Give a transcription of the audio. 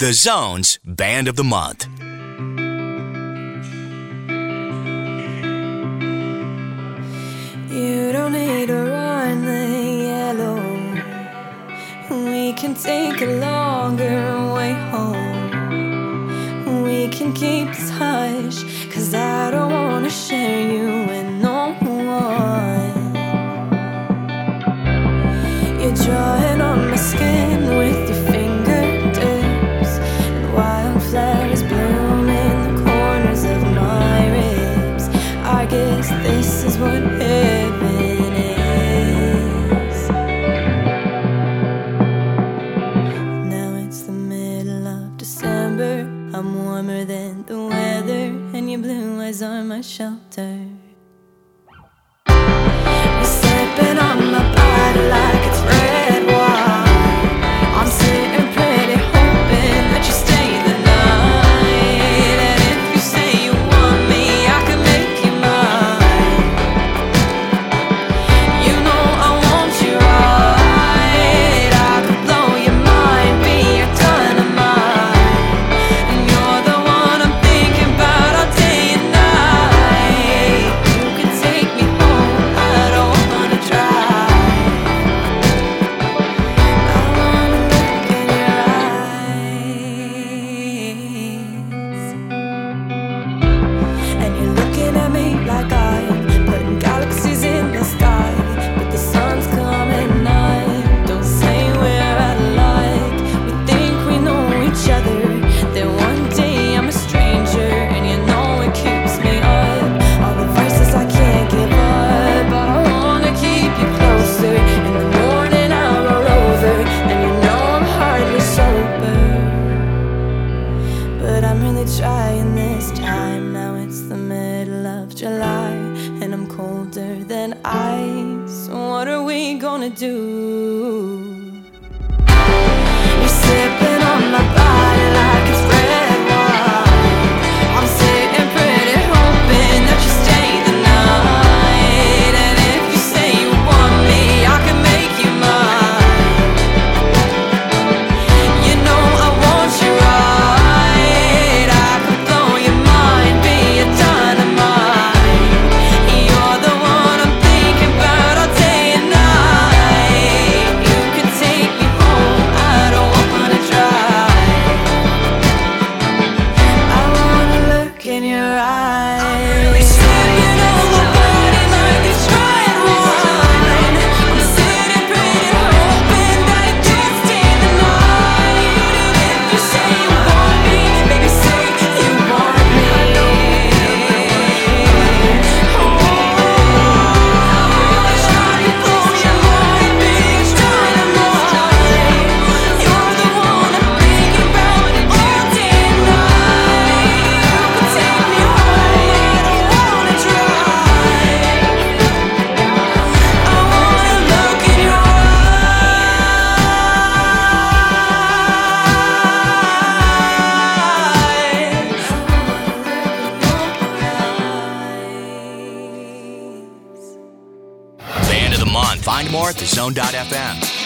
The Zone's Band of the Month. You don't need to run the yellow. We can take a longer way home. We can keep this hush, 'cause I don't wanna share you with no one. You're drawing on my skin with your fingertips, and wildflowers bloom in the corners of my ribs. I guess this is what heaven is. Now it's the middle of December. I'm warmer than the weather, and your blue eyes are my shelter. You're slipping on my body like it's red wine. I'm sitting pretty hoping that you stay the night. And if you say you want me, I can make you mine. You know I want you right. I could blow your mind, be your dynamite. And you're the one I'm thinking about all day and night. You can take me home, I don't wanna drive. I wanna look in your eyes. And you're looking at me like I'm putting galaxies in the sky, but the sun's coming night. Don't say we're alike. We think we know each other, then one day I'm a stranger, and you know it keeps me up. All the voices I can't give up, but I wanna keep you closer. In the morning I'll roll over, and you know I'm hardly sober, but I'm really trying this time. Now it's the middle of July, and I'm colder than ice. What are we gonna do? You're sipping on my body like it's red wine. I'm sitting pretty hoping that you stay the night. And if you say you want me, I can make you mine. You know I want you right. I could blow your mind, be your dynamite. You're the one I'm thinking about all day and night. You can take me home, I don't wanna drive. I wanna look in your eyes. I'm really slipping on my body like it's red wine. I'm sitting pretty hoping that it just stay the night. And if you say you want me, baby, say you want me. Oh, I wanna try to blow your mind, be your dynamite. You're the one I'm thinking about all day and night. You can take me home, I don't wanna drive. I wanna look in your eyes. Band of the Month. Find more at thezone.fm.